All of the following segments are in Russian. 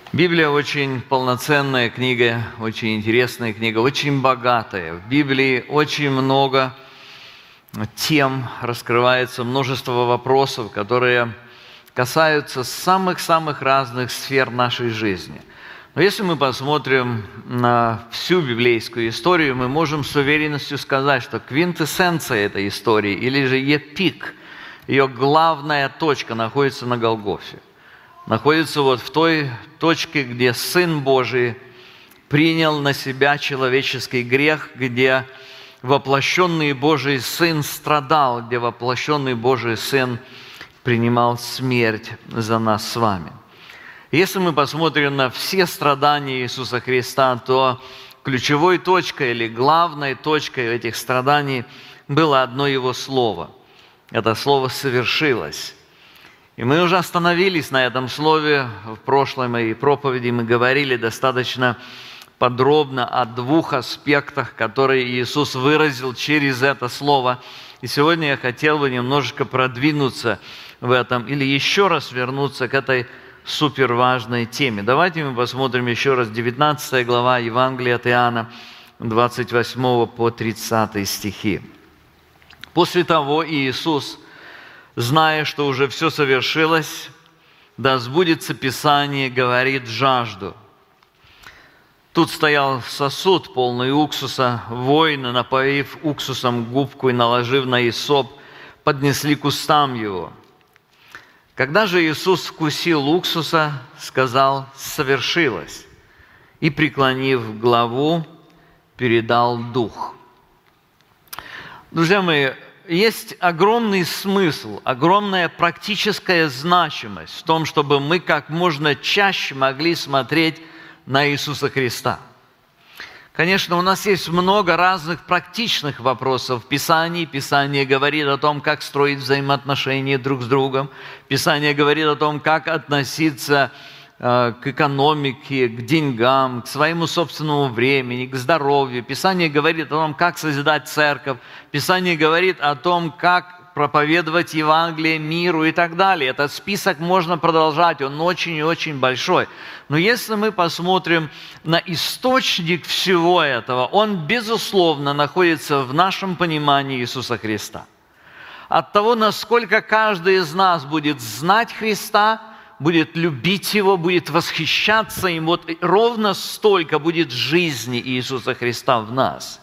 Библия очень полноценная книга, очень интересная книга, очень богатая. В Библии очень много тем, раскрывается множество вопросов, которые касаются самых-самых разных сфер нашей жизни. Но если мы посмотрим на всю библейскую историю, мы можем с уверенностью сказать, что квинтэссенция этой истории, или же ее пик, ее главная точка находится на Голгофе. Находится вот в той точке, где Сын Божий принял на себя человеческий грех, где воплощенный Божий Сын страдал, где воплощенный Божий Сын принимал смерть за нас с вами. Если мы посмотрим на все страдания Иисуса Христа, то ключевой точкой или главной точкой этих страданий было одно Его слово. Это слово «совершилось». И мы уже остановились на этом слове в прошлой моей проповеди. Мы говорили достаточно подробно о двух аспектах, которые Иисус выразил через это слово. И сегодня я хотел бы немножечко продвинуться в этом или еще раз вернуться к этой суперважной теме. Давайте мы посмотрим еще раз 19 глава Евангелия от Иоанна, 28 по 30 стихи. После того Иисус, зная, что уже все совершилось, да сбудется Писание, говорит: жажду. Тут стоял сосуд, полный уксуса. Воины, напоив уксусом губку и наложив на исоп, поднесли к устам его. Когда же Иисус вкусил уксуса, сказал: совершилось, и, преклонив главу, передал дух. Друзья мои, есть огромный смысл, огромная практическая значимость в том, чтобы мы как можно чаще могли смотреть на Иисуса Христа. Конечно, у нас есть много разных практичных вопросов в Писании. Писание говорит о том, как строить взаимоотношения друг с другом. Писание говорит о том, как относиться к экономике, к деньгам, к своему собственному времени, к здоровью. Писание говорит о том, как созидать церковь. Писание говорит о том, как проповедовать Евангелие миру и так далее. Этот список можно продолжать, он очень и очень большой. Но если мы посмотрим на источник всего этого, он, безусловно, находится в нашем понимании Иисуса Христа. От того, насколько каждый из нас будет знать Христа, будет любить Его, будет восхищаться им, вот ровно столько будет жизни Иисуса Христа в нас.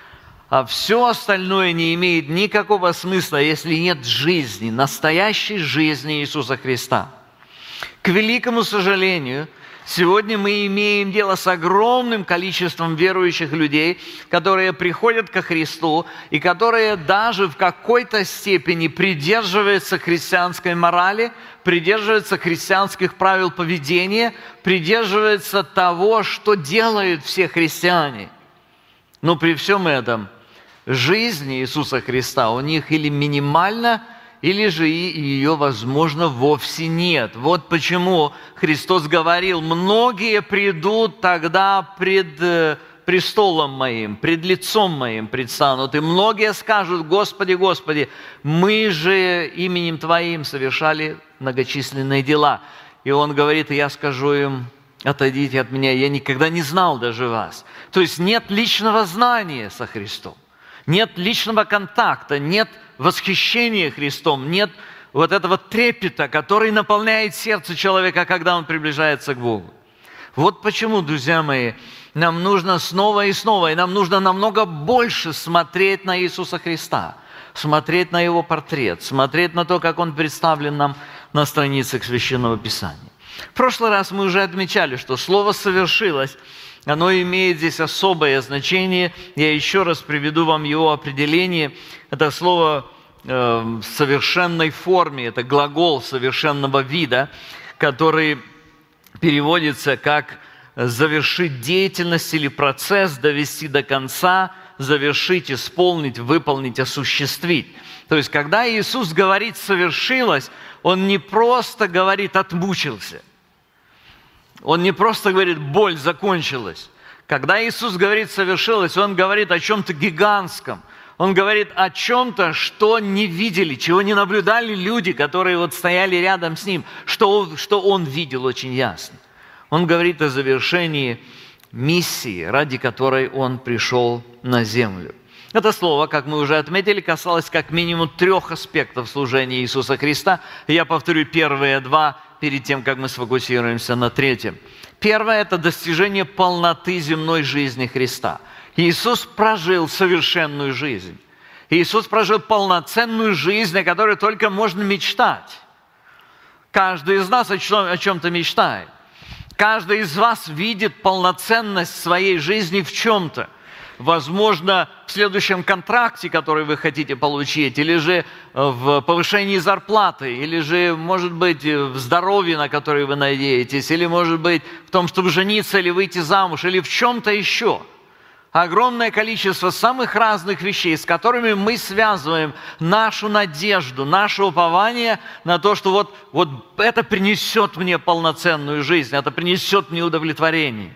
А все остальное не имеет никакого смысла, если нет жизни, настоящей жизни Иисуса Христа. К великому сожалению, сегодня мы имеем дело с огромным количеством верующих людей, которые приходят ко Христу и которые даже в какой-то степени придерживаются христианской морали, придерживаются христианских правил поведения, придерживаются того, что делают все христиане. Но при всем этом жизнь Иисуса Христа у них или минимальна, или же ее, возможно, вовсе нет. Вот почему Христос говорил: многие придут тогда пред престолом моим, пред лицом моим предстанут, и многие скажут: Господи, Господи, мы же именем Твоим совершали многочисленные дела. И Он говорит: я скажу им: отойдите от меня, я никогда не знал даже вас. То есть нет личного знания со Христом, нет личного контакта, нет восхищения Христом, нет вот этого трепета, который наполняет сердце человека, когда он приближается к Богу. Вот почему, друзья мои, нам нужно снова и снова, и нам нужно намного больше смотреть на Иисуса Христа, смотреть на Его портрет, смотреть на то, как Он представлен нам на страницах Священного Писания. В прошлый раз мы уже отмечали, что слово «совершилось», оно имеет здесь особое значение. Я еще раз приведу вам его определение. Это слово в совершенной форме, это глагол совершенного вида, который переводится как «завершить деятельность» или «процесс», «довести до конца», «завершить», «исполнить», «выполнить», «осуществить». То есть, когда Иисус говорит «совершилось», Он не просто говорит «отмучился». Он не просто говорит «боль закончилась». Когда Иисус говорит «совершилось», Он говорит о чем-то гигантском. Он говорит о чем-то, что не видели, чего не наблюдали люди, которые вот стояли рядом с Ним, что Он видел очень ясно. Он говорит о завершении миссии, ради которой Он пришел на землю. Это слово, как мы уже отметили, касалось как минимум 3 аспектов служения Иисуса Христа. Я повторю первые 2 перед тем, как мы сфокусируемся на 3. Первое – это достижение полноты земной жизни Христа. Иисус прожил совершенную жизнь. Иисус прожил полноценную жизнь, о которой только можно мечтать. Каждый из нас о чем-то мечтает. Каждый из вас видит полноценность своей жизни в чем-то. Возможно, в следующем контракте, который вы хотите получить, или же в повышении зарплаты, или же, может быть, в здоровье, на которое вы надеетесь, или, может быть, в том, чтобы жениться или выйти замуж, или в чем-то еще. Огромное количество самых разных вещей, с которыми мы связываем нашу надежду, наше упование на то, что вот это принесет мне полноценную жизнь, это принесет мне удовлетворение.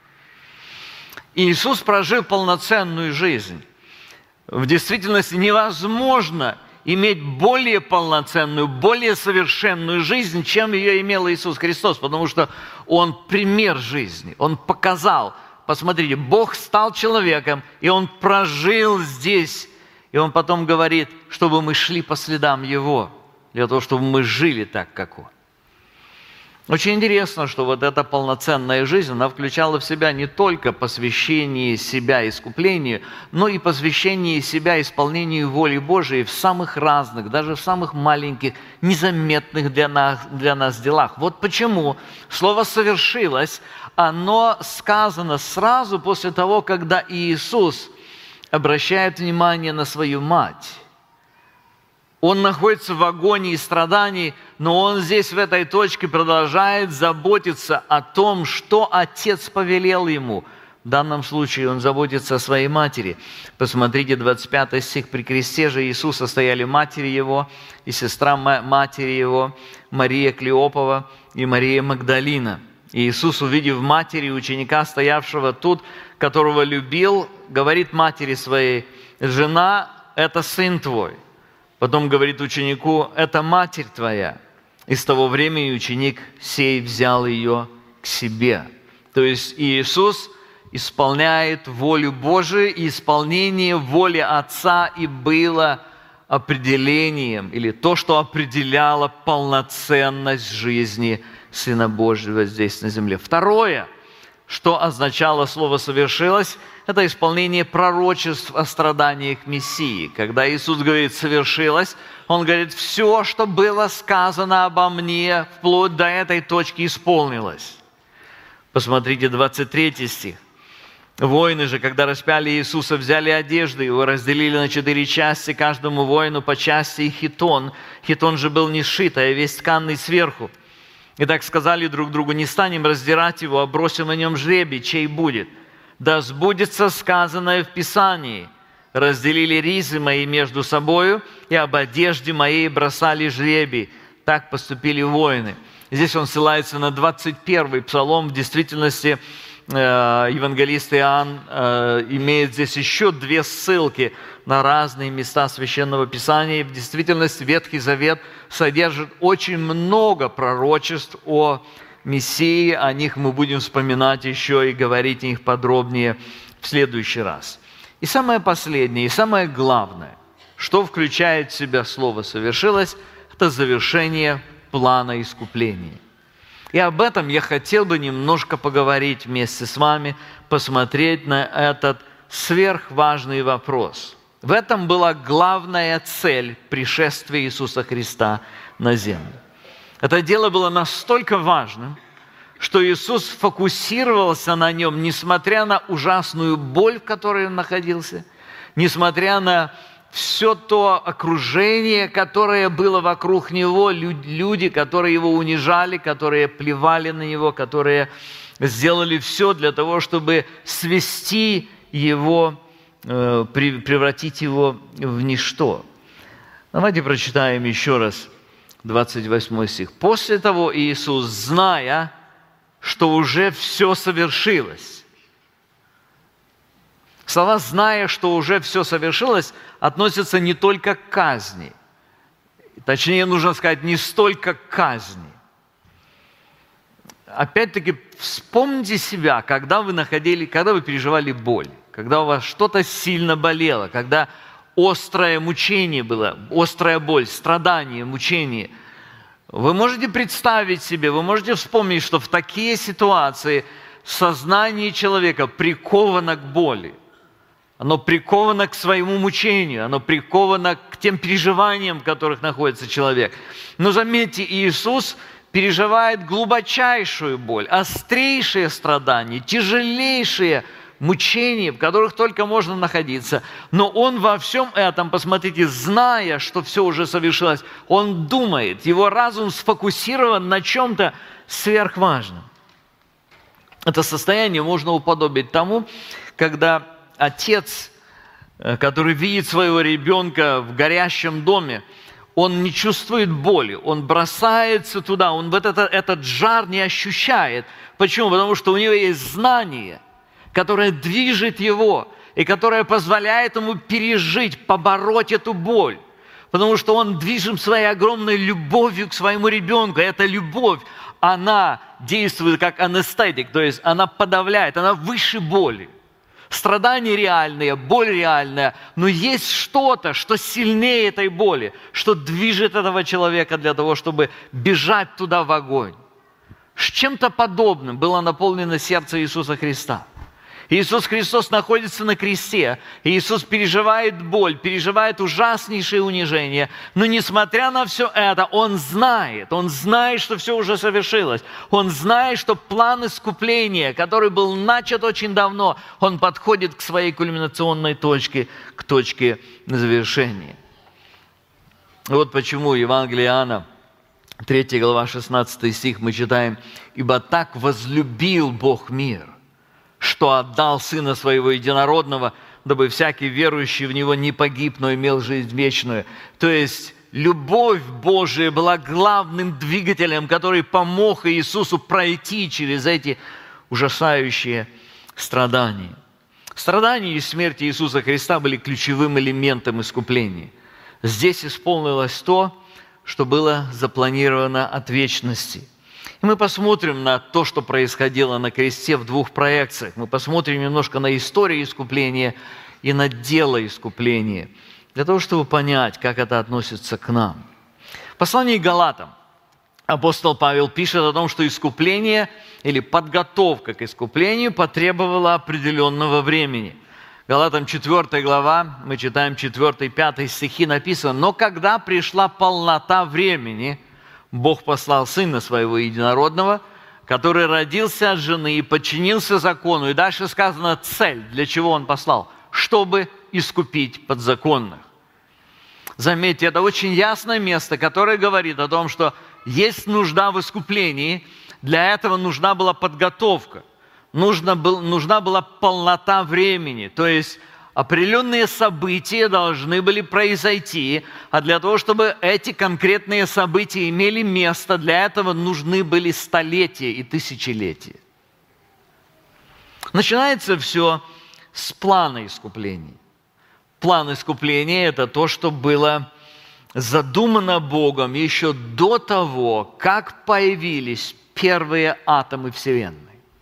Иисус прожил полноценную жизнь. В действительности невозможно иметь более полноценную, более совершенную жизнь, чем ее имел Иисус Христос, потому что Он пример жизни, Он показал. Посмотрите, Бог стал человеком, и Он прожил здесь, и Он потом говорит, чтобы мы шли по следам Его, для того, чтобы мы жили так, как Он. Очень интересно, что вот эта полноценная жизнь, она включала в себя не только посвящение себя искуплению, но и посвящение себя исполнению воли Божией в самых разных, даже в самых маленьких, незаметных для нас делах. Вот почему слово «совершилось», оно сказано сразу после того, когда Иисус обращает внимание на свою мать. Он находится в агонии и страдании, но он здесь, в этой точке, продолжает заботиться о том, что Отец повелел ему. В данном случае он заботится о своей матери. Посмотрите, 25 стих. «При кресте же Иисуса стояли матери Его и сестра матери Его, Мария Клеопова и Мария Магдалина. И Иисус, увидев матери ученика, стоявшего тут, которого любил, говорит матери своей: „Жена, это сын твой“. Потом говорит ученику: „Это матерь твоя“. И с того времени ученик сей взял ее к себе. То есть Иисус исполняет волю Божию, и исполнение воли Отца и было определением, или то, что определяло полноценность жизни Сына Божьего здесь на земле. Второе, что означало слово «совершилось», это исполнение пророчеств о страданиях Мессии. Когда Иисус говорит «совершилось», Он говорит: «Все, что было сказано обо мне, вплоть до этой точки, исполнилось». Посмотрите, 23 стих. «Воины же, когда распяли Иисуса, взяли одежды Его, разделили на 4 части, каждому воину по части и хитон. Хитон же был не сшит, а весь тканный сверху. И так сказали друг другу: не станем раздирать его, а бросим на нем жребий, чей будет. Да сбудется сказанное в Писании: разделили ризы мои между собою, и об одежде моей бросали жребий. Так поступили воины». Здесь он ссылается на 21-й псалом. В действительности евангелист Иоанн имеет здесь еще 2 ссылки на разные места Священного Писания. И в действительности Ветхий Завет содержит очень много пророчеств о Мессии. О них мы будем вспоминать еще и говорить о них подробнее в следующий раз. И самое последнее, и самое главное, что включает в себя слово «совершилось», это завершение плана искупления. И об этом я хотел бы немножко поговорить вместе с вами, посмотреть на этот сверхважный вопрос. В этом была главная цель пришествия Иисуса Христа на землю. Это дело было настолько важным, что Иисус фокусировался на нем, несмотря на ужасную боль, в которой Он находился, несмотря на все то окружение, которое было вокруг Него, люди, которые Его унижали, которые плевали на Него, которые сделали все для того, чтобы свести Его, превратить Его в ничто. Давайте прочитаем еще раз 28 стих. «После того Иисус, зная, что уже все совершилось». Слова «зная, что уже все совершилось» относятся не только к казни. Точнее, нужно сказать, не столько к казни. опять-таки, вспомните себя, когда вы переживали боль, когда у вас что-то сильно болело, когда острое мучение было, острая боль, страдание, мучение. Вы можете представить себе, вы можете вспомнить, что в такие ситуации сознание человека приковано к боли. Оно приковано к своему мучению, оно приковано к тем переживаниям, в которых находится человек. Но заметьте, Иисус переживает глубочайшую боль, острейшие страдания, тяжелейшие мучения, в которых только можно находиться. Но Он во всем этом, посмотрите, зная, что все уже совершилось, Он думает, Его разум сфокусирован на чем-то сверхважном. Это состояние можно уподобить тому, когда отец, который видит своего ребенка в горящем доме, он не чувствует боли, он бросается туда, он этот жар не ощущает. Почему? Потому что у него есть знание, которое движет его и которое позволяет ему пережить, побороть эту боль. Потому что он движим своей огромной любовью к своему ребенку. Эта любовь, она действует как анестетик, то есть она подавляет, она выше боли. Страдания реальные, боль реальная, но есть что-то, что сильнее этой боли, что движет этого человека для того, чтобы бежать туда в огонь. С чем-то подобным было наполнено сердце Иисуса Христа. Иисус Христос находится на кресте, Иисус переживает боль, переживает ужаснейшее унижение, но несмотря на все это, Он знает, что все уже совершилось, Он знает, что план искупления, который был начат очень давно, он подходит к своей кульминационной точке, к точке завершения. Вот почему Евангелие Иоанна, 3 глава, 16 стих, мы читаем: «Ибо так возлюбил Бог мир, что отдал Сына Своего Единородного, дабы всякий верующий в Него не погиб, но имел жизнь вечную». То есть любовь Божия была главным двигателем, который помог Иисусу пройти через эти ужасающие страдания. Страдания и смерть Иисуса Христа были ключевым элементом искупления. Здесь исполнилось то, что было запланировано от вечности. И мы посмотрим на то, что происходило на кресте в двух проекциях. Мы посмотрим немножко на историю искупления и на дело искупления, для того, чтобы понять, как это относится к нам. В послании к Галатам апостол Павел пишет о том, что искупление или подготовка к искуплению потребовала определенного времени. Галатам 4 глава, мы читаем 4-5 стихи, написано: «Но когда пришла полнота времени, Бог послал Сына Своего Единородного, который родился от жены и подчинился закону». И дальше сказано цель, для чего Он послал: чтобы искупить подзаконных. Заметьте, это очень ясное место, которое говорит о том, что есть нужда в искуплении, для этого нужна была подготовка, нужна была полнота времени, то есть определенные события должны были произойти, а для того, чтобы эти конкретные события имели место, для этого нужны были столетия и тысячелетия. Начинается все с плана искупления. План искупления – это то, что было задумано Богом еще до того, как появились первые атомы Вселенной.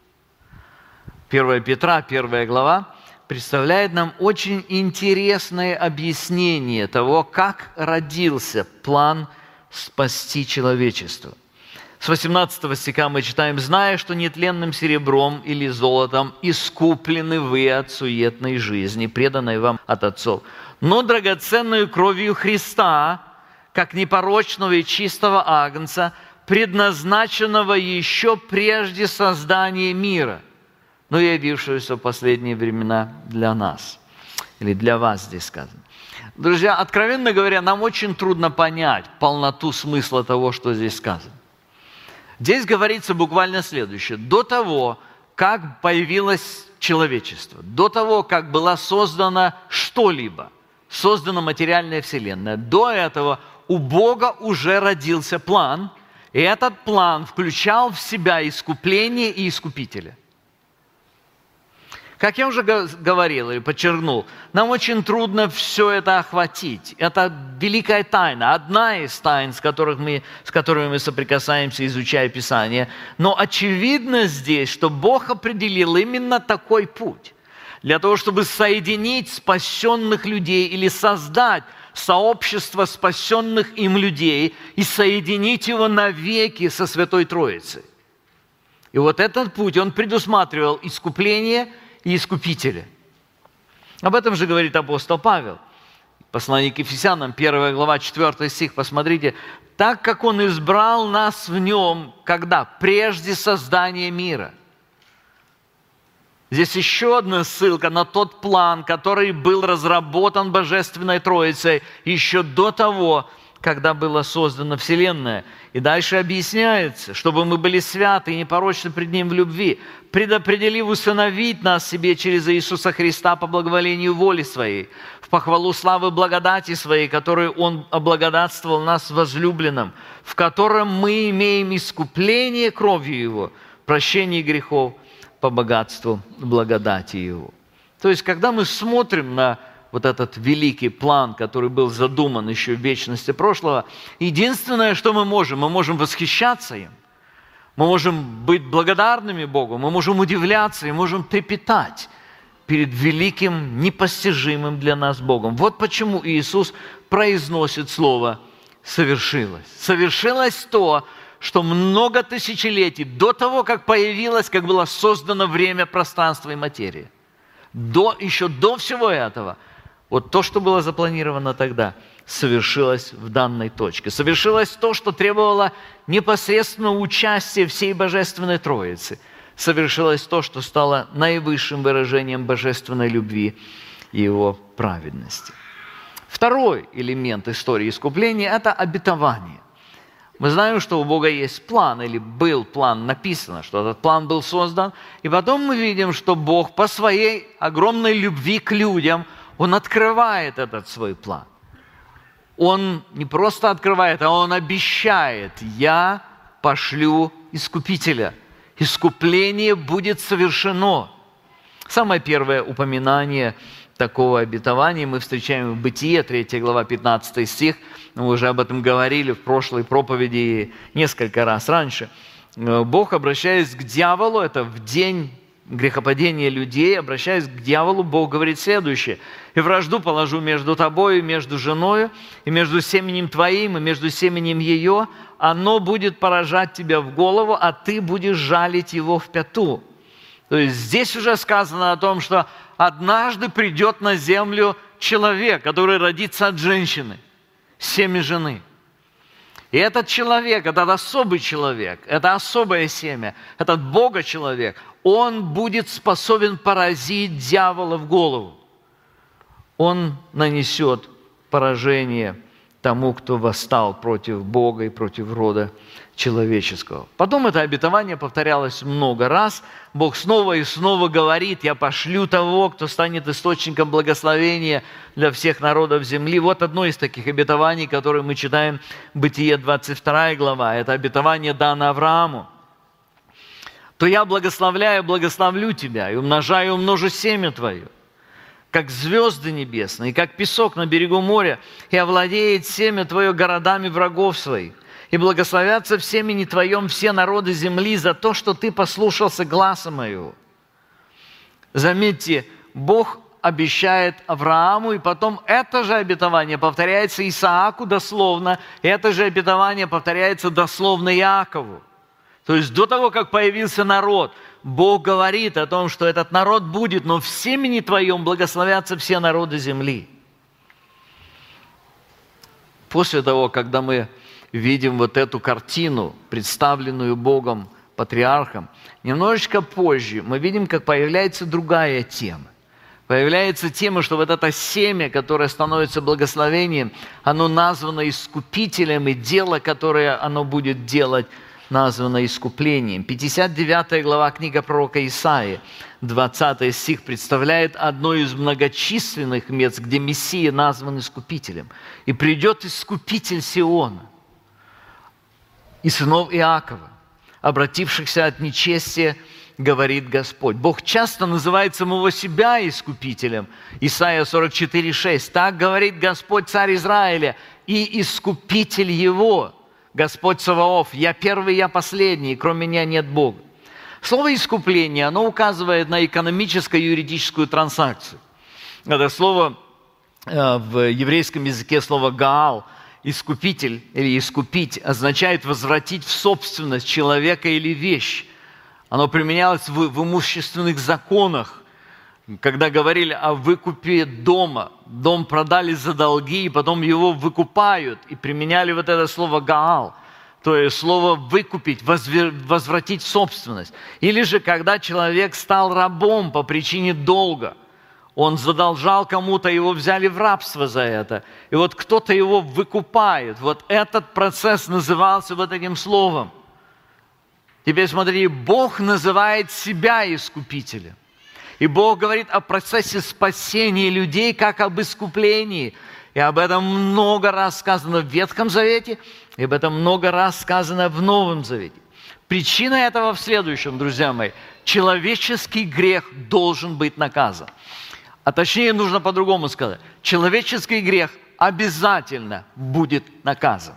1 Петра, 1 глава, представляет нам очень интересное объяснение того, как родился план спасти человечество. С 18 стиха мы читаем: «Зная, что нетленным серебром или золотом искуплены вы от суетной жизни, преданной вам от отцов, но драгоценную кровью Христа, как непорочного и чистого агнца, предназначенного еще прежде создания мира, но явившегося в последние времена для нас». Или для вас здесь сказано. Друзья, откровенно говоря, нам очень трудно понять полноту смысла того, что здесь сказано. Здесь говорится буквально следующее. До того, как появилось человечество, до того, как была создана что-либо, создана материальная вселенная, до этого у Бога уже родился план, и этот план включал в себя искупление и искупителя. Как я уже говорил или подчеркнул, нам очень трудно все это охватить. Это великая тайна, одна из тайн, с которыми мы соприкасаемся, изучая Писание. Но очевидно здесь, что Бог определил именно такой путь. Для того, чтобы соединить спасенных людей или создать сообщество спасенных им людей и соединить его навеки со Святой Троицей. И вот этот путь, он предусматривал искупление и искупителя. Об этом же говорит апостол Павел. Послание к Ефесянам, 1 глава, 4 стих, посмотрите. «Так как Он избрал нас в Нем, когда? Прежде создания мира». Здесь еще одна ссылка на тот план, который был разработан Божественной Троицей еще до того, когда была создана Вселенная. И дальше объясняется, чтобы мы были святы и непорочны пред Ним в любви, предопределив усыновить нас себе через Иисуса Христа по благоволению воли Своей, в похвалу славы благодати Своей, которую Он облагодатствовал нас возлюбленным, в котором мы имеем искупление кровью Его, прощение грехов по богатству благодати Его. То есть, когда мы смотрим на вот этот великий план, который был задуман еще в вечности прошлого, единственное, что мы можем восхищаться им, мы можем быть благодарными Богу, мы можем удивляться и можем трепетать перед великим, непостижимым для нас Богом. Вот почему Иисус произносит слово «совершилось». Совершилось то, что много тысячелетий до того, как появилось, как было создано время, пространство и материя. Еще до всего этого – вот то, что было запланировано тогда, совершилось в данной точке. Совершилось то, что требовало непосредственного участия всей Божественной Троицы. Совершилось то, что стало наивысшим выражением божественной любви и Его праведности. Второй элемент истории искупления – это обетование. Мы знаем, что у Бога есть план, или был план, написано, что этот план был создан. И потом мы видим, что Бог по своей огромной любви к людям – Он открывает этот свой план. Он не просто открывает, а Он обещает: «Я пошлю искупителя. Искупление будет совершено». Самое первое упоминание такого обетования мы встречаем в Бытие, 3 глава, 15 стих. Мы уже об этом говорили в прошлой проповеди несколько раз раньше. Бог, обращаясь к дьяволу, это в день грехопадения людей, обращаясь к дьяволу, Бог говорит следующее: «И вражду положу между тобою и между женою, и между семенем твоим, и между семенем ее. Оно будет поражать тебя в голову, а ты будешь жалить его в пяту». То есть здесь уже сказано о том, что однажды придет на землю человек, который родится от женщины, семя жены. И этот человек, этот особый человек, это особое семя, этот Бога-человек, он будет способен поразить дьявола в голову. Он нанесет поражение тому, кто восстал против Бога и против рода человеческого. Потом это обетование повторялось много раз. Бог снова и снова говорит: «Я пошлю того, кто станет источником благословения для всех народов земли». Вот одно из таких обетований, которое мы читаем в Бытие 22 глава. Это обетование дано Аврааму. «То я благословлю тебя, и умножаю, умножу семя твое, как звезды небесные, и как песок на берегу моря, и овладеет семя твое городами врагов своих. И благословятся в семени твоем все народы земли за то, что ты послушался гласа моего». Заметьте, Бог обещает Аврааму, и потом это же обетование повторяется Исааку дословно, и это же обетование повторяется дословно Иакову. То есть до того, как появился народ, Бог говорит о том, что этот народ будет, но в семени твоем благословятся все народы земли. После того, когда мы видим вот эту картину, представленную Богом, патриархом, немножечко позже мы видим, как появляется другая тема. Появляется тема, что вот это семя, которое становится благословением, оно названо искупителем, и дело, которое оно будет делать, названо искуплением. 59 глава книга пророка Исаии, 20 стих, представляет одно из многочисленных мест, где Мессия назван искупителем. «И придет искупитель Сиона и сынов Иакова, обратившихся от нечестия говорит Господь. Бог часто называет самого себя искупителем. Исайя 44:6. Так говорит Господь, царь Израиля, и искупитель его. Господь Саваоф, я первый, я последний, кроме меня нет Бога. Слово «искупление», оно указывает на экономическо-юридическую транзакцию. Это слово в еврейском языке, слово «гаал», искупитель или искупить, означает возвратить в собственность человека или вещь. Оно применялось в имущественных законах, когда говорили о выкупе дома. Дом продали за долги, и потом его выкупают, и применяли вот это слово «гаал». То есть слово «выкупить», «возвратить в собственность». Или же, когда человек стал рабом по причине долга, он задолжал кому-то, его взяли в рабство за это. И вот кто-то его выкупает. Вот этот процесс назывался вот этим словом. Теперь смотри, Бог называет себя искупителем. И Бог говорит о процессе спасения людей, как об искуплении. И об этом много раз сказано в Ветхом Завете, и об этом много раз сказано в Новом Завете. Причина этого в следующем, друзья мои. Человеческий грех должен быть наказан. А точнее, нужно по-другому сказать. Человеческий грех обязательно будет наказан.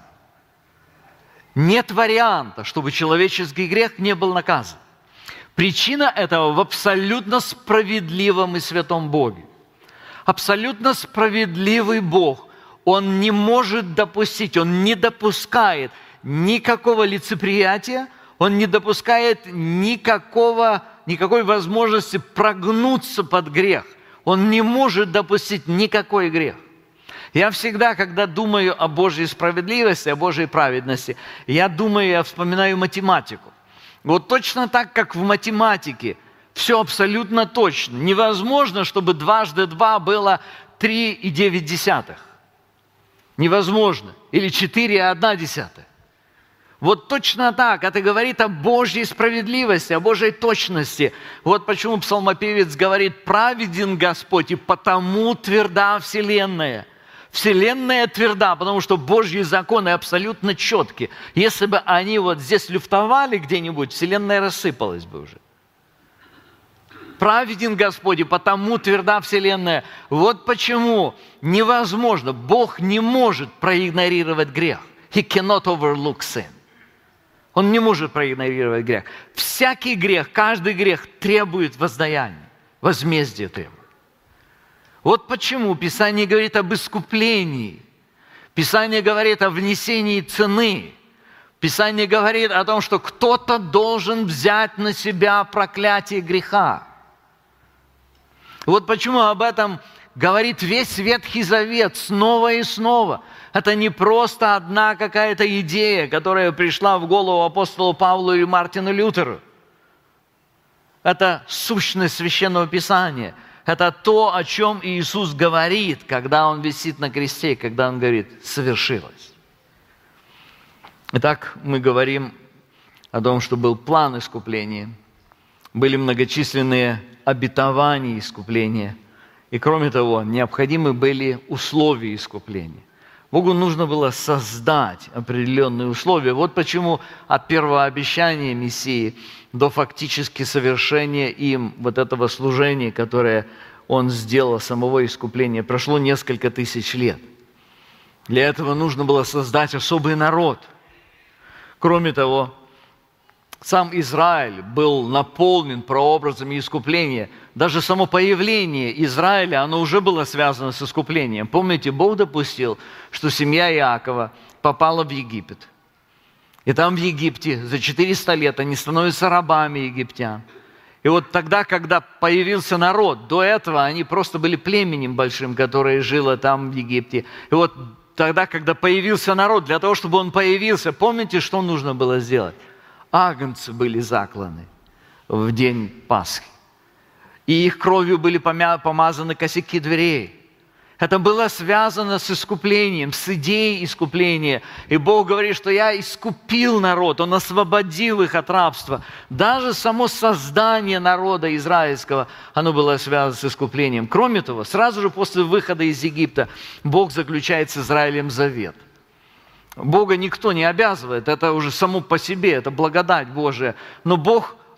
Нет варианта, чтобы человеческий грех не был наказан. Причина этого в абсолютно справедливом и святом Боге. Абсолютно справедливый Бог, Он не может допустить, Он не допускает никакого лицеприятия, Он не допускает никакой возможности прогнуться под грех. Он не может допустить никакой грех. Я всегда, когда думаю о Божьей справедливости, о Божьей праведности, я вспоминаю математику. Вот точно так, как в математике, все абсолютно точно. Невозможно, чтобы 2 × 2 было 3,9. Невозможно. Или 4,1. Вот точно так. Это говорит о Божьей справедливости, о Божьей точности. Вот почему псалмопевец говорит: «Праведен Господь, и потому тверда вселенная». Вселенная тверда, потому что Божьи законы абсолютно четкие. Если бы они вот здесь люфтовали где-нибудь, вселенная рассыпалась бы уже. Праведен Господь, и потому тверда вселенная. Вот почему невозможно, Бог не может проигнорировать грех. He cannot overlook sin. Он не может проигнорировать грех. Всякий грех, каждый грех требует воздаяния, возмездия требует. Вот почему Писание говорит об искуплении. Писание говорит о внесении цены. Писание говорит о том, что кто-то должен взять на себя проклятие греха. Вот почему об этом говорит весь Ветхий Завет снова и снова. Это не просто одна какая-то идея, которая пришла в голову апостолу Павлу или Мартину Лютеру. Это сущность Священного Писания. Это то, о чем Иисус говорит, когда Он висит на кресте, когда Он говорит: «Совершилось». Итак, мы говорим о том, что был план искупления, были многочисленные обетования искупления, и кроме того, необходимы были условия искупления. Богу нужно было создать определенные условия. Вот почему от первого обещания Мессии до фактически совершения им вот этого служения, которое Он сделал, самого искупления, прошло несколько тысяч лет. Для этого нужно было создать особый народ. Кроме того, сам Израиль был наполнен прообразами искупления. Даже само появление Израиля, оно уже было связано с искуплением. Помните, Бог допустил, что семья Иакова попала в Египет. И там в Египте за 400 лет они становятся рабами египтян. И вот тогда, когда появился народ, до этого они просто были племенем большим, которое жило там в Египте. И вот тогда, когда появился народ, для того, чтобы он появился, помните, что нужно было сделать? Агнцы были закланы в день Пасхи. И их кровью были помазаны косяки дверей. Это было связано с искуплением, с идеей искупления. И Бог говорит, что я искупил народ, Он освободил их от рабства. Даже само создание народа израильского, оно было связано с искуплением. Кроме того, сразу же после выхода из Египта Бог заключает с Израилем завет. Бога никто не обязывает, это уже само по себе, это благодать Божия. Но Бог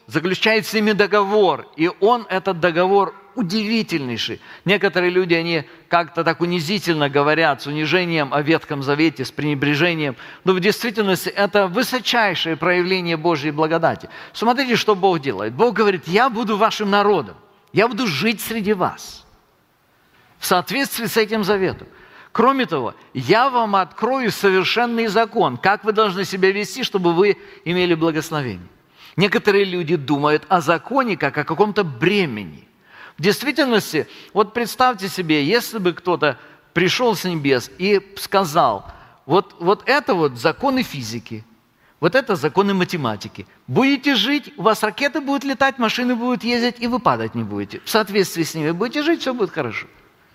заключает с ними договор, и Он этот договор удивительнейший. Некоторые люди, они как-то так унизительно говорят, с унижением о Ветхом Завете, с пренебрежением, но в действительности это высочайшее проявление Божьей благодати. Смотрите, что Бог делает. Бог говорит: я буду вашим народом, я буду жить среди вас в соответствии с этим заветом. Кроме того, я вам открою совершенный закон, как вы должны себя вести, чтобы вы имели благословение. Некоторые люди думают о законе как о каком-то бремени. В действительности, вот представьте себе, если бы кто-то пришел с небес и сказал: вот это вот законы физики, вот это законы математики. Будете жить, у вас ракеты будут летать, машины будут ездить, и вы падать не будете. В соответствии с ними будете жить, все будет хорошо.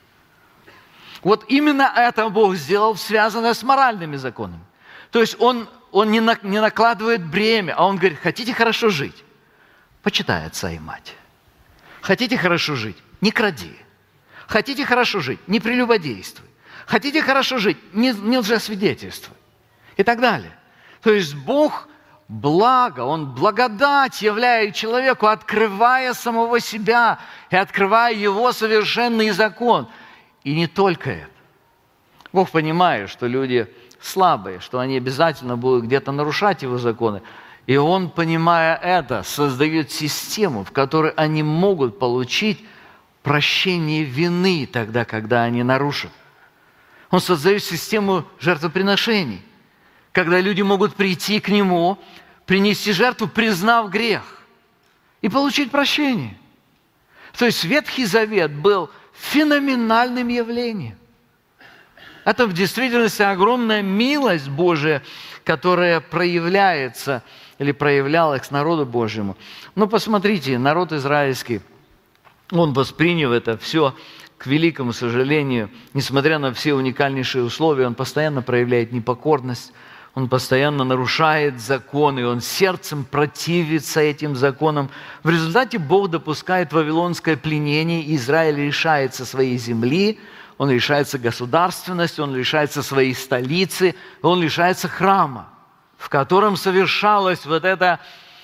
Вот именно это Бог сделал, связанное с моральными законами. То есть Он не накладывает бремя, а Он говорит: хотите хорошо жить? Почитай отца и мать. Хотите хорошо жить? Не кради. Хотите хорошо жить? Не прелюбодействуй. Хотите хорошо жить? Не лжесвидетельствуй. И так далее. То есть Бог благо, Он благодать являет человеку, открывая самого себя и открывая Его совершенный закон. И не только это. Бог понимает, что люди слабые, что они обязательно будут где-то нарушать Его законы. И Он, понимая это, создает систему, в которой они могут получить прощение вины тогда, когда они нарушат. Он создает систему жертвоприношений, когда люди могут прийти к Нему, принести жертву, признав грех, и получить прощение. То есть Ветхий Завет был феноменальным явлением. Это в действительности огромная милость Божия, которая проявляется или проявлялась к народу Божьему. Но посмотрите, народ израильский, он воспринял это все, к великому сожалению, несмотря на все уникальнейшие условия, он постоянно проявляет непокорность, он постоянно нарушает законы, он сердцем противится этим законам. В результате Бог допускает вавилонское пленение, и Израиль лишается своей земли, он лишается государственности, он лишается своей столицы, он лишается храма, в котором совершалось вот это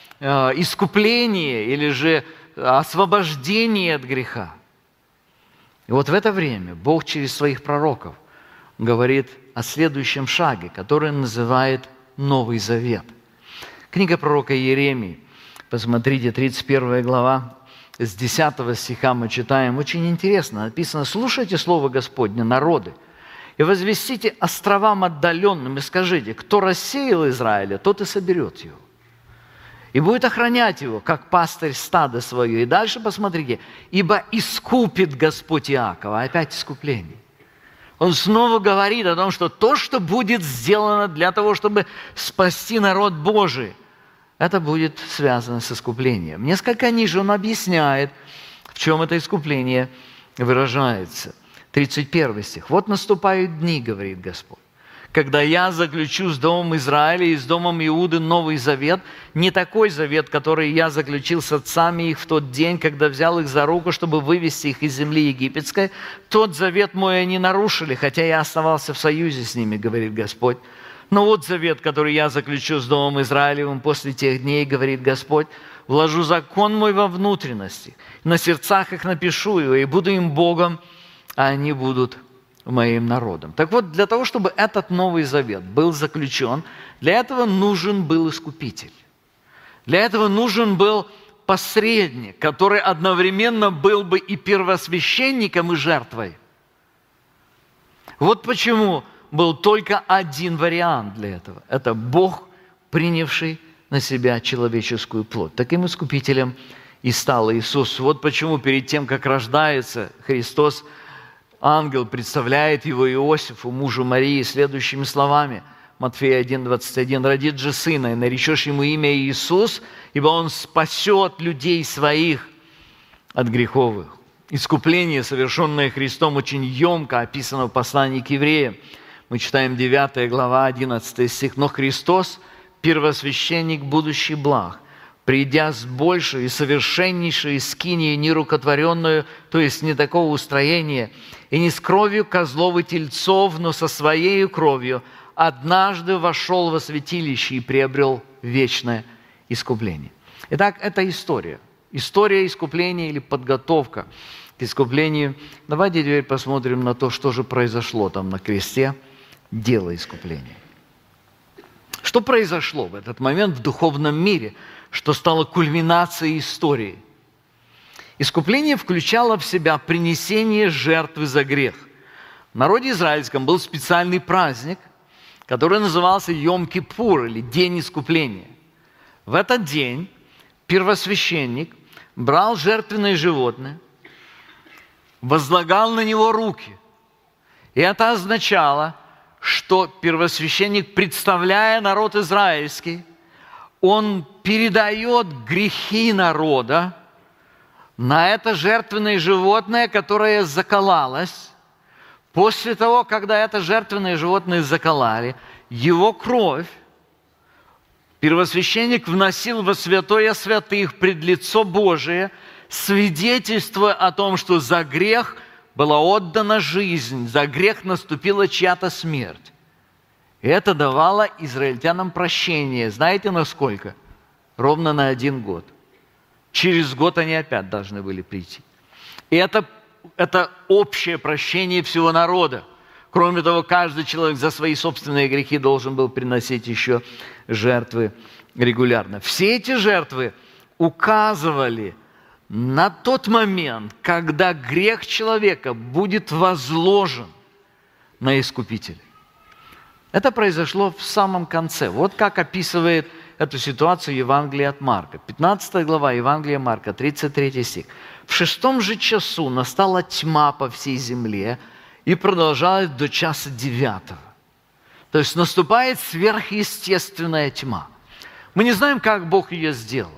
искупление или же освобождение от греха. И вот в это время Бог через своих пророков говорит о следующем шаге, который он называет Новый Завет. Книга пророка Иеремии, посмотрите, 31 глава, с 10 стиха мы читаем, очень интересно, написано: «Слушайте слово Господне, народы, и возвестите островам отдаленным, и скажите: кто рассеял Израиля, тот и соберет его, и будет охранять его, как пастырь стада свое». И дальше посмотрите: «Ибо искупит Господь Иакова». Опять искупление. Он снова говорит о том, что то, что будет сделано для того, чтобы спасти народ Божий, это будет связано с искуплением. Несколько ниже он объясняет, в чем это искупление выражается. 31 стих. «Вот наступают дни, говорит Господь, когда я заключу с домом Израиля и с домом Иуды Новый Завет, не такой завет, который я заключил с отцами их в тот день, когда взял их за руку, чтобы вывести их из земли египетской. Тот завет мой они нарушили, хотя я оставался в союзе с ними, говорит Господь. Но вот завет, который я заключу с домом Израилевым после тех дней, говорит Господь, вложу закон мой во внутренности, на сердцах их напишу его, и буду им Богом, а они будут моим народом». Так вот, для того, чтобы этот Новый Завет был заключен, для этого нужен был искупитель. Для этого нужен был посредник, который одновременно был бы и первосвященником, и жертвой. Вот почему был только один вариант для этого. Это Бог, принявший на себя человеческую плоть. Таким искупителем и стал Иисус. Вот почему перед тем, как рождается Христос, ангел представляет его Иосифу, мужу Марии, следующими словами. Матфея 1:21. «Родит же сына, и наречешь ему имя Иисус, ибо он спасет людей своих от греховых». Искупление, совершенное Христом, очень емко описано в послании к евреям. Мы читаем 9 глава, 11 стих. «Но Христос, первосвященник будущий благ, придя с большей и совершеннейшей скинии нерукотворенную, то есть не такого устроения, и не с кровью козлов и тельцов, но со своей кровью, однажды вошел во святилище и приобрел вечное искупление». Итак, это история. История искупления или подготовка к искуплению. Давайте теперь посмотрим на то, что же произошло там на кресте, дело искупления. Что произошло в этот момент в духовном мире, что стало кульминацией истории? Искупление включало в себя принесение жертвы за грех. В народе израильском был специальный праздник, который назывался Йом-Кипур, или День искупления. В этот день первосвященник брал жертвенное животное, возлагал на него руки. И это означало, что первосвященник, представляя народ израильский, он передает грехи народа на это жертвенное животное, которое закололось. После того, когда это жертвенное животное закололи, его кровь первосвященник вносил во святое святых пред лицо Божие, свидетельствуя о том, что за грех была отдана жизнь, за грех наступила чья-то смерть. И это давало израильтянам прощение. Знаете, насколько? Ровно на 1 год. Через год они опять должны были прийти. И это общее прощение всего народа. Кроме того, каждый человек за свои собственные грехи должен был приносить еще жертвы регулярно. Все эти жертвы указывали на тот момент, когда грех человека будет возложен на Искупителя. Это произошло в самом конце. Вот как описывает эту ситуацию Евангелие от Марка. 15 глава Евангелия Марка, 33 стих. «В 6 же часу настала тьма по всей земле, и продолжалась до часа 9». То есть наступает сверхъестественная тьма. Мы не знаем, как Бог ее сделал.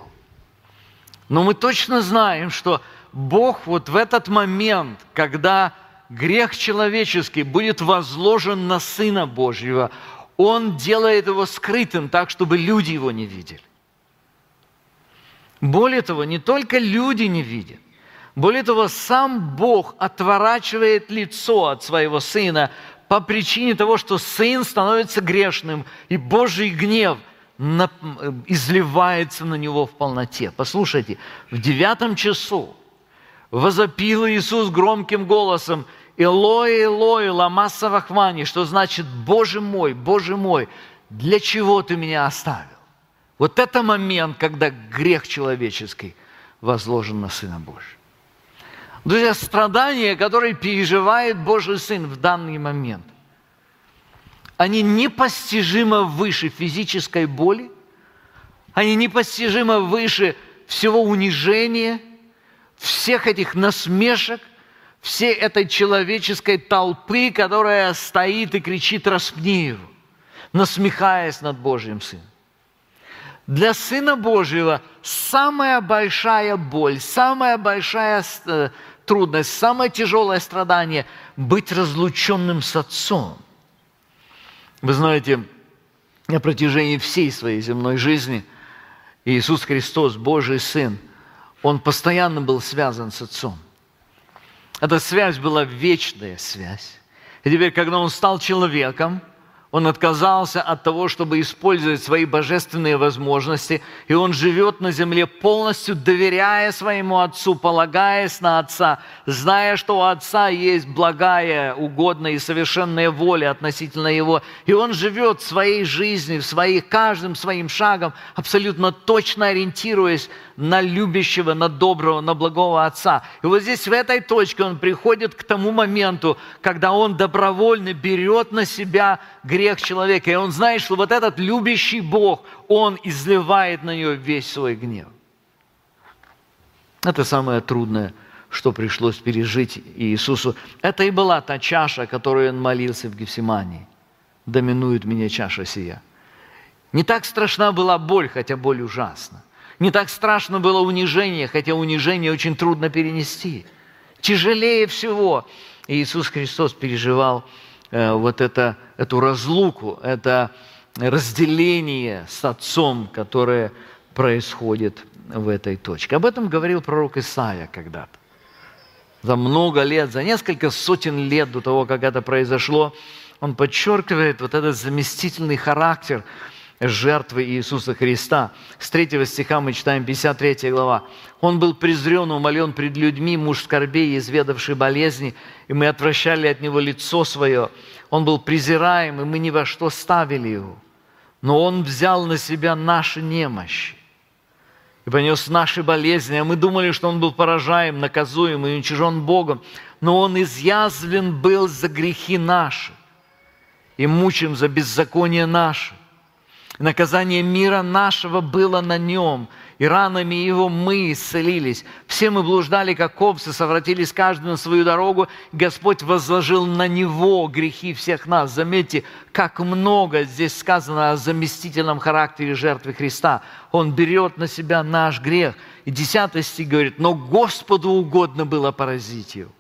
Но мы точно знаем, что Бог вот в этот момент, когда грех человеческий будет возложен на Сына Божьего, Он делает его скрытым так, чтобы люди его не видели. Более того, не только люди не видят. Более того, сам Бог отворачивает лицо от своего Сына по причине того, что Сын становится грешным, и Божий гнев изливается на Него в полноте. Послушайте, в 9 часу возопил Иисус громким голосом: «Элой, Элой, лама савахвани», что значит: Боже мой, для чего Ты меня оставил?» Вот это момент, когда грех человеческий возложен на Сына Божьего. Друзья, страдания, которые переживает Божий Сын в данный момент, они непостижимо выше физической боли, они непостижимо выше всего унижения, всех этих насмешек, всей этой человеческой толпы, которая стоит и кричит: «Распни его», насмехаясь над Божьим Сыном. Для Сына Божьего самая большая боль, самая большая трудность, самое тяжелое страдание – быть разлученным с Отцом. Вы знаете, на протяжении всей своей земной жизни Иисус Христос, Божий Сын, Он постоянно был связан с Отцом. Эта связь была вечная связь. И теперь, когда Он стал человеком, Он отказался от того, чтобы использовать свои божественные возможности, и Он живет на земле, полностью доверяя своему Отцу, полагаясь на Отца, зная, что у Отца есть благая, угодная и совершенная воля относительно Его. И Он живет своей жизнью, каждым своим шагом, абсолютно точно ориентируясь на любящего, на доброго, на благого Отца. И вот здесь, в этой точке, Он приходит к тому моменту, когда Он добровольно берет на себя грех человека. И Он знает, что вот этот любящий Бог, Он изливает на него весь свой гнев. Это самое трудное, что пришлось пережить Иисусу. Это и была та чаша, о которой Он молился в Гефсимании. «Доминует меня чаша сия». Не так страшна была боль, хотя боль ужасна. Не так страшно было унижение, хотя унижение очень трудно перенести. Тяжелее всего Иисус Христос переживал эту разлуку, это разделение с Отцом, которое происходит в этой точке. Об этом говорил пророк Исаия когда-то. За много лет, за несколько сотен лет до того, как это произошло, он подчеркивает вот этот заместительный характер жертвы Иисуса Христа. С 3 стиха мы читаем 53 глава. «Он был презрен, умолен пред людьми, муж скорбей, изведавший болезни, и мы отвращали от него лицо свое. Он был презираем, и мы ни во что ставили его. Но он взял на себя наши немощи и понес наши болезни, а мы думали, что он был поражаем, наказуем и уничижен Богом. Но он изъязвлен был за грехи наши и мучим за беззаконие наше. Наказание мира нашего было на нем, и ранами его мы исцелились. Все мы блуждали, как овцы, совратились каждый на свою дорогу. Господь возложил на него грехи всех нас». Заметьте, как много здесь сказано о заместительном характере жертвы Христа. Он берет на себя наш грех. И 10 стих говорит: «Но Господу угодно было поразить его».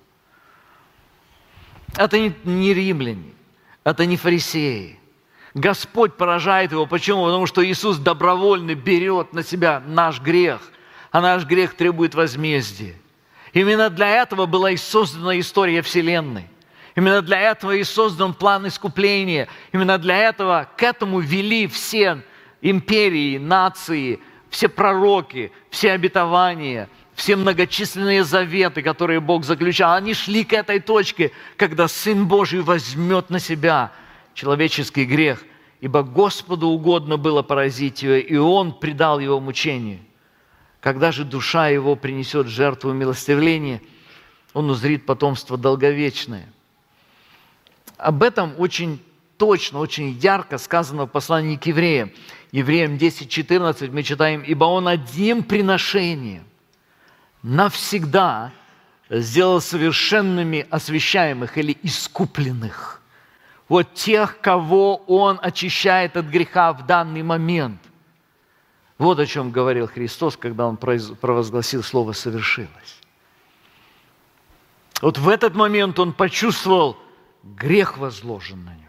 Это не римляне, это не фарисеи. Господь поражает его. Почему? Потому что Иисус добровольно берет на себя наш грех, а наш грех требует возмездия. Именно для этого была и создана история Вселенной. Именно для этого и создан план искупления. Именно для этого к этому вели все империи, нации, все пророки, все обетования, все многочисленные заветы, которые Бог заключал. Они шли к этой точке, когда Сын Божий возьмет на себя человеческий грех, ибо Господу угодно было поразить его, и Он предал его мучению. Когда же душа его принесет жертву милостивления, он узрит потомство долговечное. Об этом очень точно, очень ярко сказано в послании к евреям. Евреям 10:14 мы читаем: «Ибо Он одним приношением навсегда сделал совершенными освящаемых» или искупленных. Вот тех, кого Он очищает от греха в данный момент. Вот о чем говорил Христос, когда Он провозгласил слово «совершилось». Вот в этот момент Он почувствовал грех возложен на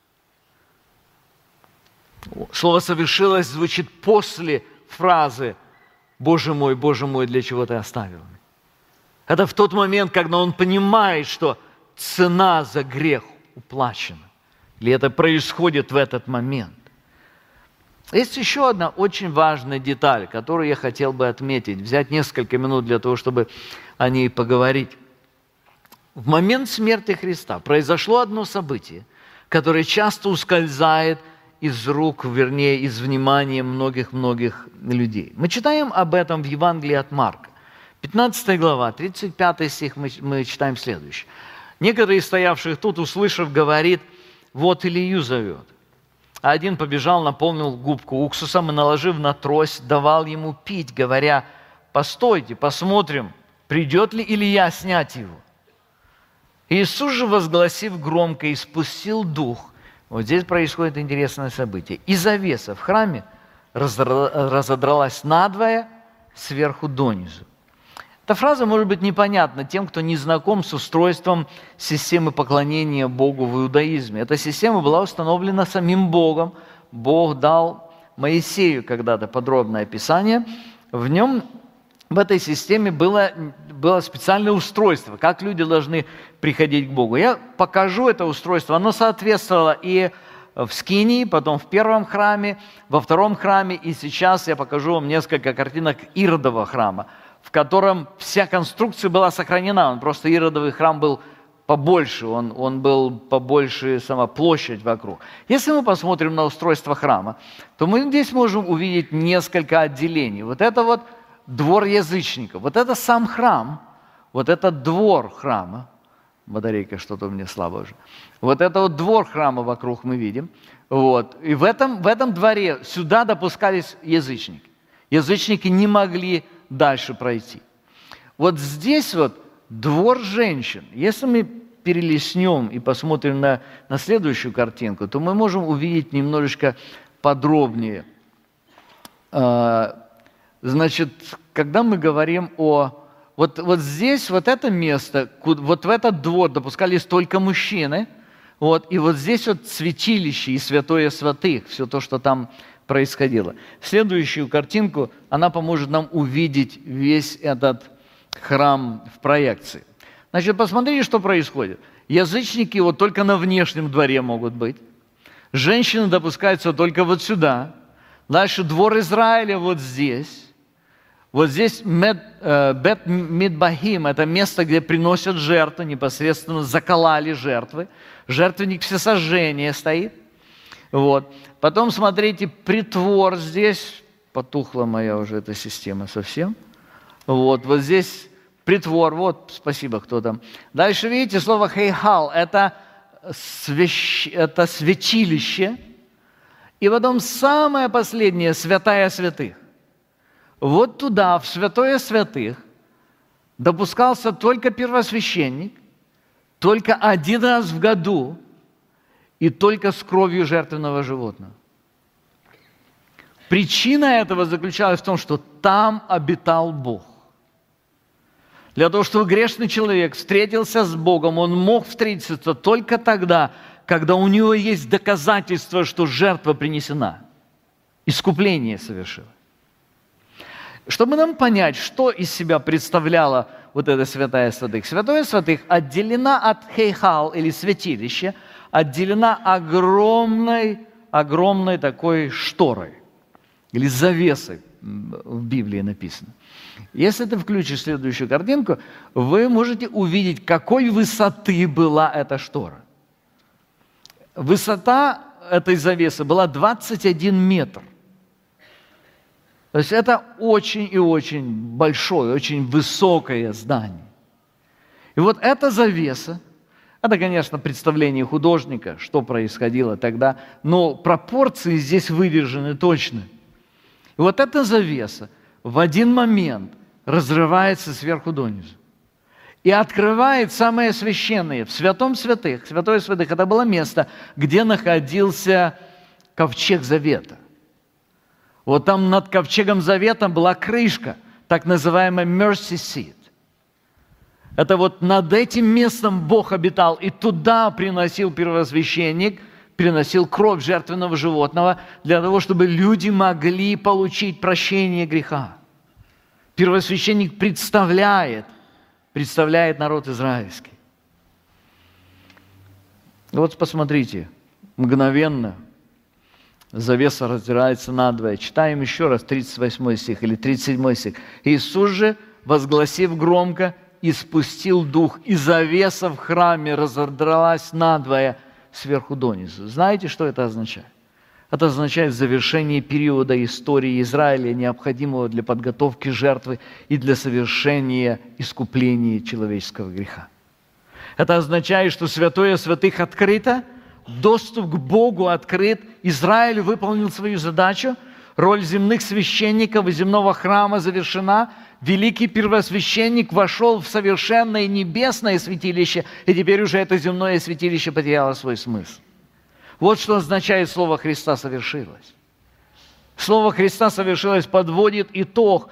Него. Слово «совершилось» звучит после фразы Боже мой, для чего Ты оставил меня?» Это в тот момент, когда Он понимает, что цена за грех уплачена. Или это происходит в этот момент. Есть еще одна очень важная деталь, которую я хотел бы отметить, взять несколько минут для того, чтобы о ней поговорить. В момент смерти Христа произошло одно событие, которое часто ускользает из рук, вернее, из внимания многих-многих людей. Мы читаем об этом в Евангелии от Марка. 15 глава, 35 стих мы читаем следующее. «Некоторые из стоявших тут, услышав, говорит: вот Илью зовет. А один побежал, наполнил губку уксусом и, наложив на трость, давал ему пить, говоря: постойте, посмотрим, придет ли Илия снять его. Иисус же, возгласив громко, испустил дух». Вот здесь происходит интересное событие. И завеса в храме разодралась надвое сверху донизу. Эта фраза может быть непонятна тем, кто не знаком с устройством системы поклонения Богу в иудаизме. Эта система была установлена самим Богом. Бог дал Моисею когда-то подробное описание. В этой системе было специальное устройство, как люди должны приходить к Богу. Я покажу это устройство. Оно соответствовало и в Скинии, потом в первом храме, во втором храме, и сейчас я покажу вам несколько картинок Иродового храма, в котором вся конструкция была сохранена. Просто Иродовый храм был побольше, он был побольше, сама площадь вокруг. Если мы посмотрим на устройство храма, то мы здесь можем увидеть несколько отделений. Вот это вот двор язычников, вот это сам храм, вот это двор храма. Батарейка что-то у меня слабо уже. Вот это вот двор храма вокруг мы видим. Вот. И в этом дворе сюда допускались язычники. Язычники не могли дальше пройти. Вот здесь вот двор женщин. Если мы перелистнем и посмотрим на следующую картинку, то мы можем увидеть немножечко подробнее. Значит, когда мы говорим о... Вот здесь, вот это место, вот в этот двор допускались только мужчины, вот, и вот здесь вот святилище и святое святых, все то, что там происходило. Следующую картинку, она поможет нам увидеть весь этот храм в проекции. Значит, посмотрите, что происходит. Язычники вот только на внешнем дворе могут быть. Женщины допускаются только вот сюда. Дальше двор Израиля вот здесь. Вот здесь Бет-Мидбахим, это место, где приносят жертвы, непосредственно заколали жертвы. Жертвенник всесожжения стоит. Вот. Потом, смотрите, притвор здесь. Потухла моя уже эта система совсем. Вот здесь притвор. Вот, спасибо, кто там. Дальше, видите, слово «хейхал» – это святилище. И потом самое последнее – святая святых. Вот туда, в святое святых, допускался только первосвященник, только один раз в году и только с кровью жертвенного животного. Причина этого заключалась в том, что там обитал Бог. Для того, чтобы грешный человек встретился с Богом, он мог встретиться только тогда, когда у него есть доказательство, что жертва принесена, искупление совершилось. Чтобы нам понять, что из себя представляла вот эта святая святых. Святая святых отделена от хейхал или святилища, отделена огромной такой шторой или завесой, в Библии написано. Если ты включишь следующую картинку, вы можете увидеть, какой высоты была эта штора. Высота этой завесы была 21 метр. То есть это очень и очень большое, очень высокое здание. И вот эта завеса, это, конечно, представление художника, что происходило тогда, но пропорции здесь выдержаны точно. И вот эта завеса в один момент разрывается сверху донизу и открывает самое священное в святом святых. Святое святых – это было место, где находился ковчег завета. Вот там над ковчегом завета была крышка, так называемая mercy seat. Это вот над этим местом Бог обитал, и туда приносил первосвященник, приносил кровь жертвенного животного для того, чтобы люди могли получить прощение греха. Первосвященник представляет народ израильский. Вот посмотрите, мгновенно завеса раздирается надвое. Читаем еще раз 38 стих или 37 стих. «Иисус же, возгласив громко, испустил дух, и завеса в храме разодралась надвое сверху донизу». Знаете, что это означает? Это означает завершение периода истории Израиля, необходимого для подготовки жертвы и для совершения искупления человеческого греха. Это означает, что святое святых открыто, доступ к Богу открыт, Израиль выполнил свою задачу, роль земных священников и земного храма завершена, великий первосвященник вошел в совершенное небесное святилище, и теперь уже это земное святилище потеряло свой смысл. Вот что означает слово «Христа совершилось». Слово «Христа совершилось» подводит итог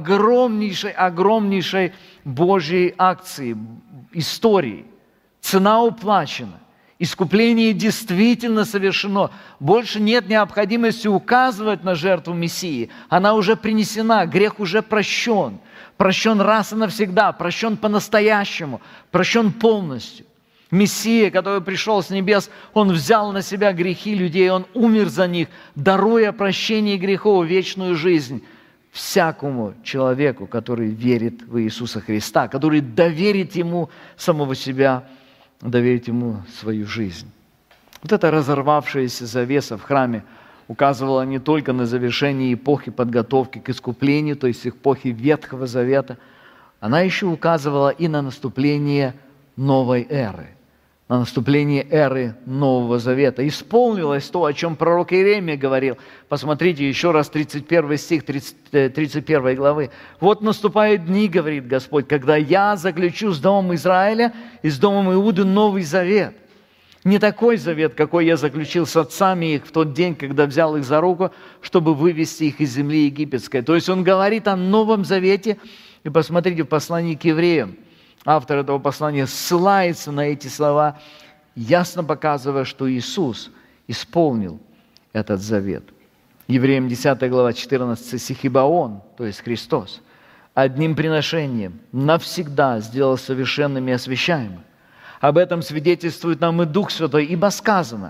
огромнейшей Божьей акции, истории. Цена уплачена. Искупление действительно совершено. Больше нет необходимости указывать на жертву Мессии. Она уже принесена, грех уже прощен. Прощен раз и навсегда, прощен по-настоящему, прощен полностью. Мессия, который пришел с небес, Он взял на себя грехи людей, Он умер за них, даруя прощение грехов, вечную жизнь всякому человеку, который верит в Иисуса Христа, который доверит Ему самого себя, доверить Ему свою жизнь. Вот эта разорвавшаяся завеса в храме указывала не только на завершение эпохи подготовки к искуплению, то есть эпохи Ветхого Завета, она еще указывала и на наступление новой эры, на наступление эры Нового Завета. Исполнилось то, о чем пророк Иеремия говорил. Посмотрите еще раз 31 стих 31 главы. «Вот наступают дни, — говорит Господь, — когда я заключу с домом Израиля и с домом Иуды новый завет. Не такой завет, какой я заключил с отцами их в тот день, когда взял их за руку, чтобы вывести их из земли египетской». То есть он говорит о Новом Завете. И посмотрите в послании к евреям. Автор этого послания ссылается на эти слова, ясно показывая, что Иисус исполнил этот завет. Евреям 10 глава 14 стих: «Ибо Он, то есть Христос, одним приношением навсегда сделал совершенными и освящаемыми. Об этом свидетельствует нам и Дух Святой, ибо сказано: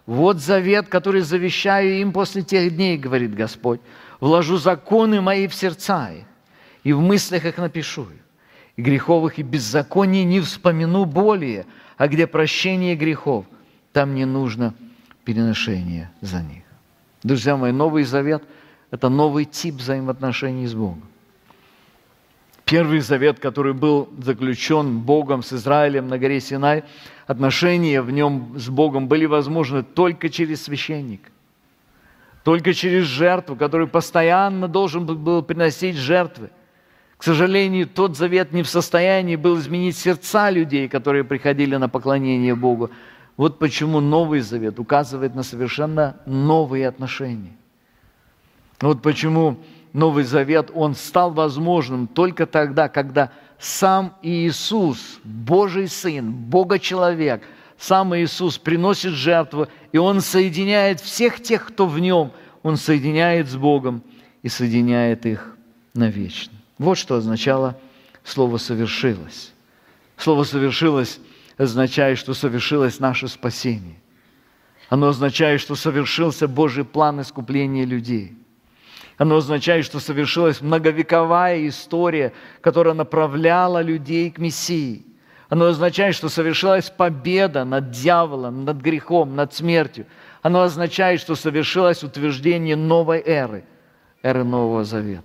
Вот завет, который завещаю им после тех дней, говорит Господь. Вложу законы мои в сердца их, и в мыслях их напишу их. И греховых и беззаконий не вспомину более, а где прощение грехов, там не нужно переношение за них. Друзья мои, Новый Завет – это новый тип взаимоотношений с Богом. Первый завет, который был заключен Богом с Израилем на горе Синай, отношения в нем с Богом были возможны только через священника, только через жертву, который постоянно должен был приносить жертвы. К сожалению, тот завет не в состоянии был изменить сердца людей, которые приходили на поклонение Богу. Вот почему Новый Завет указывает на совершенно новые отношения. Вот почему Новый Завет, он стал возможным только тогда, когда сам Иисус, Божий Сын, Бога-человек, сам Иисус приносит жертву, и Он соединяет всех тех, кто в Нем, Он соединяет с Богом и соединяет их навечно. Вот что означало слово «совершилось». Слово «совершилось» означает, что совершилось наше спасение. Оно означает, что совершился Божий план искупления людей. Оно означает, что совершилась многовековая история, которая направляла людей к Мессии. Оно означает, что совершилась победа над дьяволом, над грехом, над смертью. Оно означает, что совершилось утверждение новой эры, эры Нового Завета.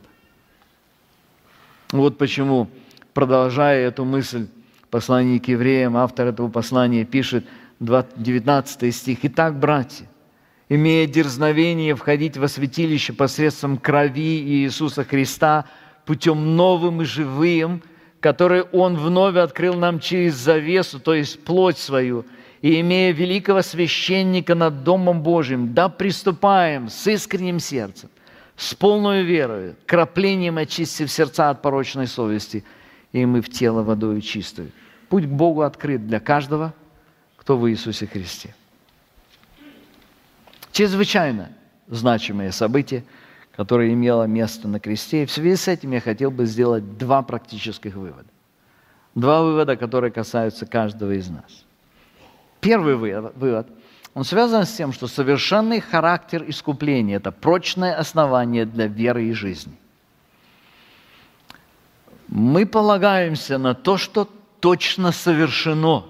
Вот почему, продолжая эту мысль, послание к евреям, автор этого послания пишет, 19 стих. «Итак, братья, имея дерзновение входить во святилище посредством крови Иисуса Христа, путем новым и живым, который Он вновь открыл нам через завесу, то есть плоть свою, и имея великого священника над Домом Божиим, да приступаем с искренним сердцем, с полной верой, краплением очистив сердца от порочной совести, и мы в тело водою чистую». Путь к Богу открыт для каждого, кто в Иисусе Христе. Чрезвычайно значимое событие, которое имело место на кресте. И в связи с этим я хотел бы сделать два практических вывода. Два вывода, которые касаются каждого из нас. Первый вывод, он связан с тем, что совершенный характер искупления – это прочное основание для веры и жизни. Мы полагаемся на то, что точно совершено.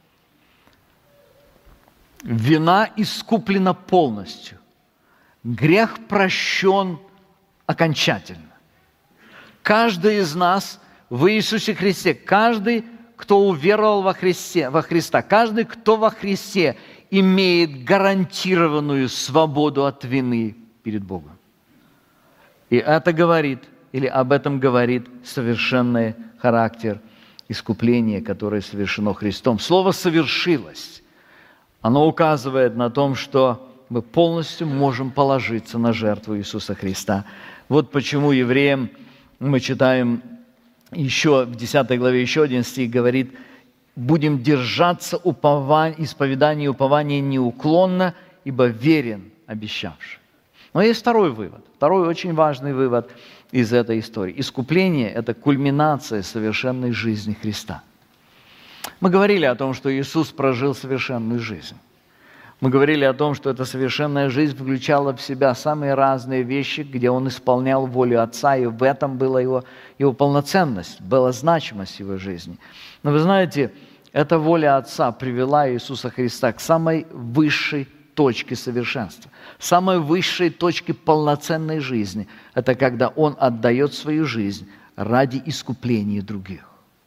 Вина искуплена полностью. Грех прощен окончательно. Каждый из нас в Иисусе Христе, каждый, кто уверовал во Христа, каждый, кто во Христе, имеет гарантированную свободу от вины перед Богом. И это говорит, или об этом говорит совершенный характер искупления, которое совершено Христом. Слово «совершилось». Оно указывает на том, что мы полностью можем положиться на жертву Иисуса Христа. Вот почему евреям мы читаем еще в 10 главе, еще один стих говорит: «Будем держаться исповедания и упования неуклонно, ибо верен обещавший». Но есть второй вывод, второй очень важный вывод из этой истории. Искупление – это кульминация совершенной жизни Христа. Мы говорили о том, что Иисус прожил совершенную жизнь. Мы говорили о том, что эта совершенная жизнь включала в себя самые разные вещи, где Он исполнял волю Отца, и в этом была его полноценность, была значимость Его жизни. Но вы знаете, эта воля Отца привела Иисуса Христа к самой высшей точке совершенства, самой высшей точке полноценной жизни. Это когда Он отдает свою жизнь ради искупления других.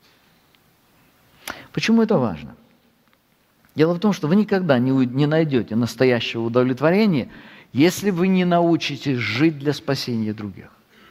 Почему это важно? Дело в том, что вы никогда не найдете настоящего удовлетворения, если вы не научитесь жить для спасения других.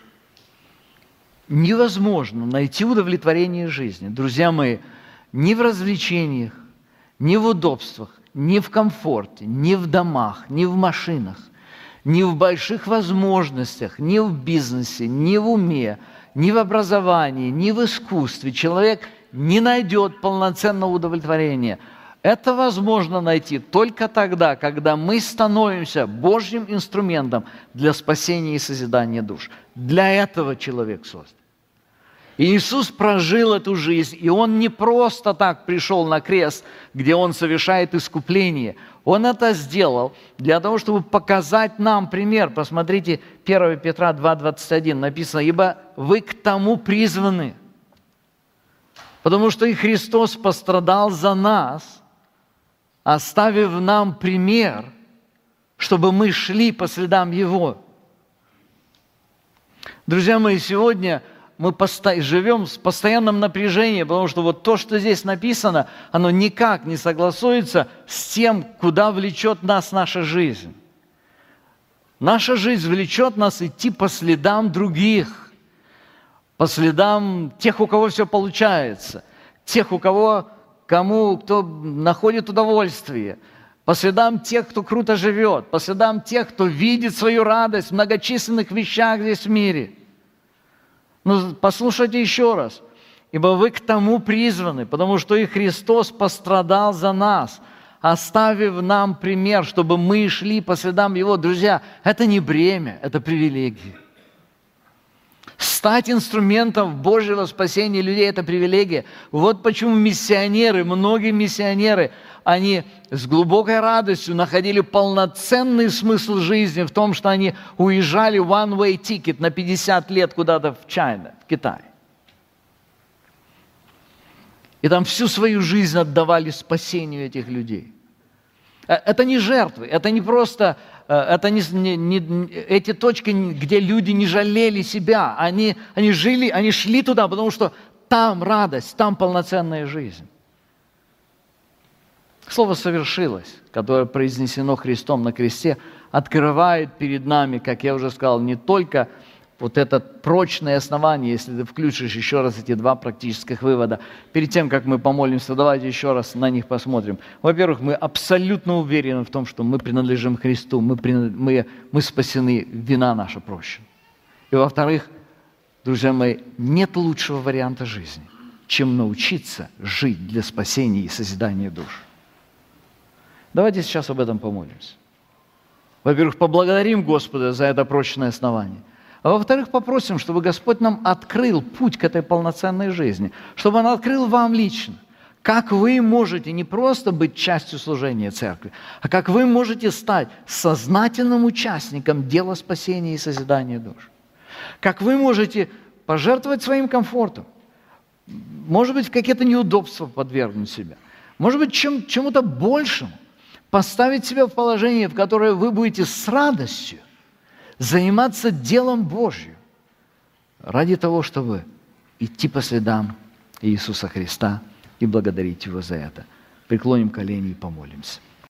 Невозможно найти удовлетворение жизни, друзья мои, ни в развлечениях, ни в удобствах, ни в комфорте, ни в домах, ни в машинах, ни в больших возможностях, ни в бизнесе, ни в уме, ни в образовании, ни в искусстве. Человек не найдет полноценного удовлетворения. Это возможно найти только тогда, когда мы становимся Божьим инструментом для спасения и созидания душ. Для этого человек создан. И Иисус прожил эту жизнь, и Он не просто так пришел на крест, где Он совершает искупление. Он это сделал для того, чтобы показать нам пример. Посмотрите, 1 Петра 2,21 написано: «Ибо вы к тому призваны». Потому что и Христос пострадал за нас, оставив нам пример, чтобы мы шли по следам Его. Друзья мои, сегодня мы живем в постоянном напряжении, потому что вот то, что здесь написано, оно никак не согласуется с тем, куда влечет нас наша жизнь. Наша жизнь влечет нас идти по следам других, по следам тех, у кого все получается, тех, кто находит удовольствие, по следам тех, кто круто живет, по следам тех, кто видит свою радость в многочисленных вещах здесь в мире. Но послушайте еще раз. «Ибо вы к тому призваны, потому что и Христос пострадал за нас, оставив нам пример, чтобы мы шли по следам Его». Друзья, это не бремя, это привилегия. Стать инструментом Божьего спасения людей – это привилегия. Вот почему миссионеры, многие миссионеры, они с глубокой радостью находили полноценный смысл жизни в том, что они уезжали one-way ticket на 50 лет куда-то в Китай. И там всю свою жизнь отдавали спасению этих людей. Это не жертвы, это не просто, эти точки, где люди не жалели себя, они шли туда, потому что там радость, там полноценная жизнь. Слово «совершилось», которое произнесено Христом на кресте, открывает перед нами, как я уже сказал, не только вот это прочное основание, если ты включишь еще раз эти два практических вывода. Перед тем, как мы помолимся, давайте еще раз на них посмотрим. Во-первых, мы абсолютно уверены в том, что мы принадлежим Христу, мы спасены, вина наша прощена. И во-вторых, друзья мои, нет лучшего варианта жизни, чем научиться жить для спасения и созидания душ. Давайте сейчас об этом помолимся. Во-первых, поблагодарим Господа за это прочное основание. А во-вторых, попросим, чтобы Господь нам открыл путь к этой полноценной жизни, чтобы Он открыл вам лично, как вы можете не просто быть частью служения церкви, а как вы можете стать сознательным участником дела спасения и созидания душ. Как вы можете пожертвовать своим комфортом, может быть, в какие-то неудобства подвергнуть себя, может быть, чему-то большему, поставить себя в положение, в которое вы будете с радостью заниматься делом Божьим ради того, чтобы идти по следам Иисуса Христа и благодарить Его за это. Преклоним колени и помолимся.